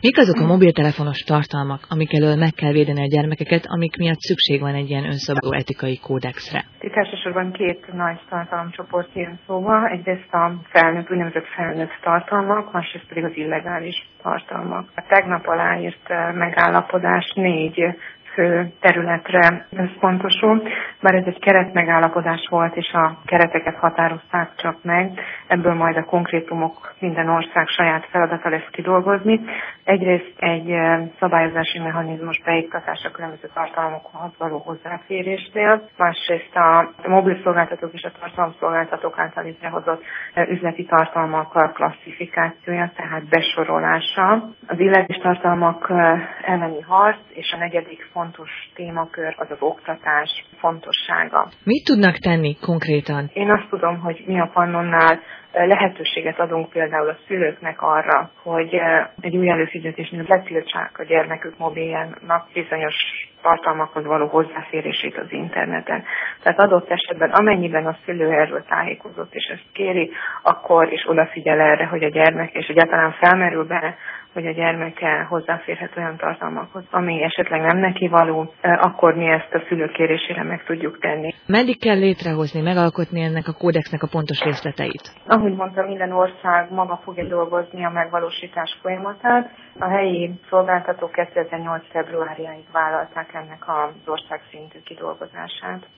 Mik azok a mobiltelefonos tartalmak, amik elől meg kell védeni a gyermekeket, amik miatt szükség van egy ilyen önszabáló etikai kódexre? Itt elsősorban két nagy tartalomcsoport jön szóba. Egyrészt a úgynevezett felnőtt tartalmak, másrészt pedig az illegális tartalmak. A tegnap aláírt megállapodás 4 fő területre összpontosul, bár ez egy keretmegállapodás volt, és a kereteket határozták csak meg, ebből majd a konkrétumok minden ország saját feladata lesz kidolgozni. Egyrészt egy szabályozási mechanizmus beiktatása különböző tartalmakhoz való hozzáférésnél, másrészt a mobil szolgáltatók és a tartalomszolgáltatók által létrehozott üzleti tartalmak klasszifikációja, tehát besorolása, az illegális tartalmak elleni harc, és a negyedik fontos témakör az oktatás fontossága. Mit tudnak tenni konkrétan? Én azt tudom, hogy mi a Pannonnál lehetőséget adunk például a szülőknek arra, hogy egy új előfizetésnél letiltsák a gyermekük mobiljának bizonyos tartalmakhoz való hozzáférését az interneten. Tehát adott esetben, amennyiben a szülő erről tájékozott és ezt kéri, akkor is odafigyel erre, hogy a gyermek, és egyáltalán felmerül benne, hogy a gyermeke hozzáférhet olyan tartalmakhoz, ami esetleg nem neki való, akkor mi ezt a szülő kérésére meg tudjuk tenni. Meddig kell létrehozni, megalkotni ennek a kódexnek a pontos részleteit? Ahogy mondtam, minden ország maga fogja dolgozni a megvalósítás folyamatát. A helyi szolgáltatók 2008. februárjáig vállalták ennek az országszintű kidolgozását.